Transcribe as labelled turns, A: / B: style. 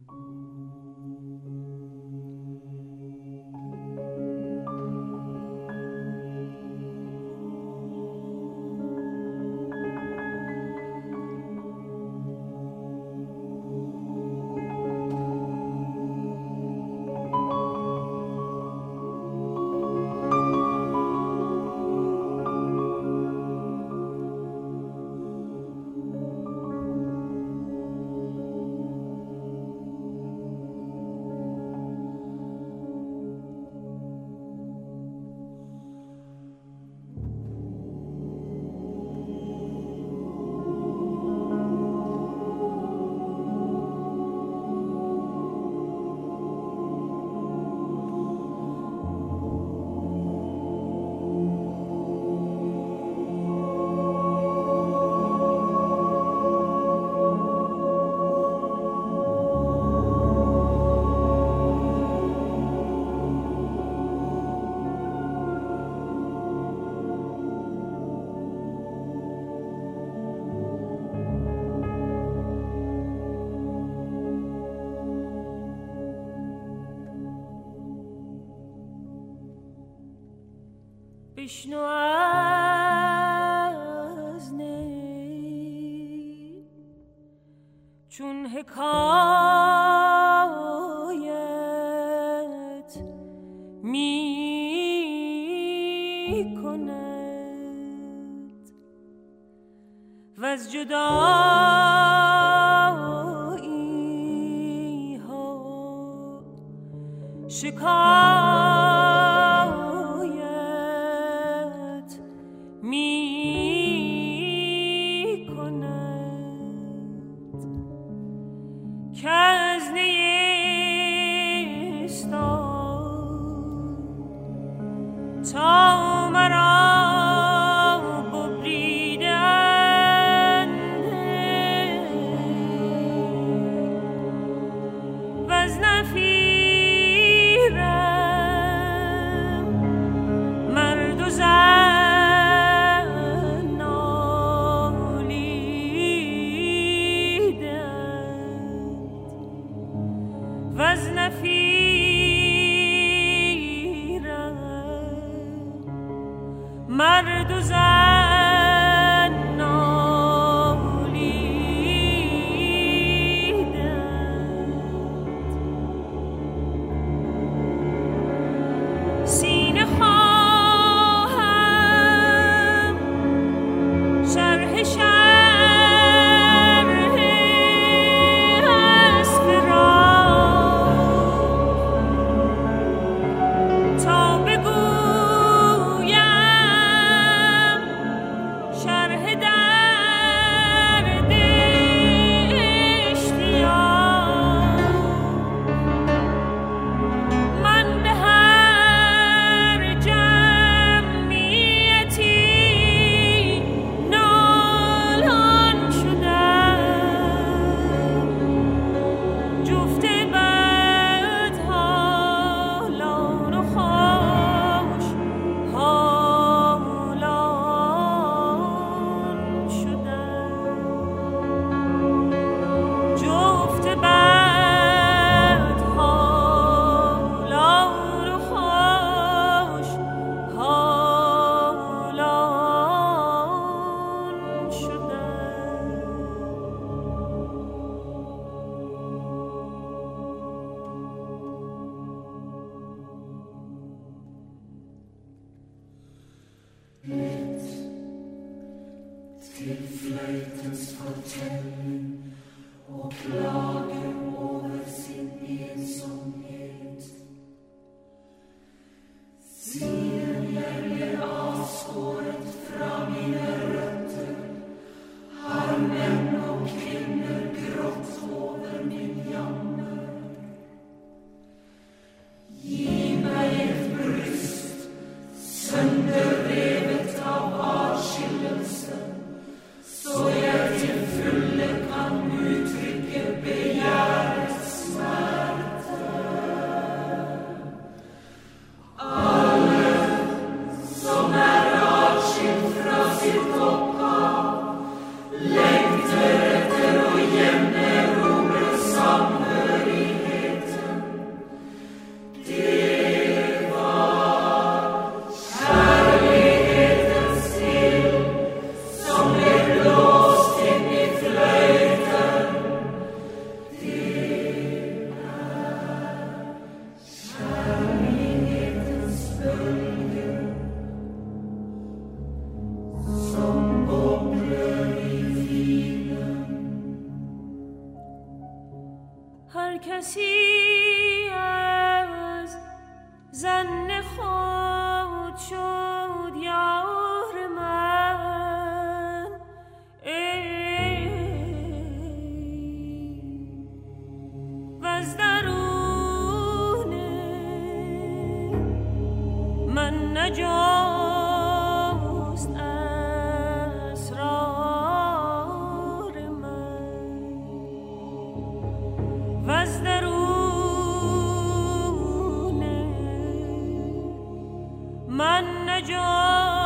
A: بشنو از نی چون حکایت می کند و از جدایی ها شکایت می کند که از نیستان تا مرا مرد و زن نالیدند سینه خواهم شرح اسب راه تا بگویم شرح درد اشتیاق من به هر جمعیتی نالان شدم جفت بد حالان و خوش حالان شدم جفت بد حالان و خوش حالان شدم
B: Tillflöjtens förtällning och klagar över sin ensamhet. Siren avskåret fram mina rötter, har män och kvinnor grått över min jammer. Ge mig ett bröst, sönderrevet av avskillelsen, så jag till fulle kan uttrycka
A: هر کسی از زن خود شد یار من، وز درون من نجاست اسرار من، وز درون من نجاست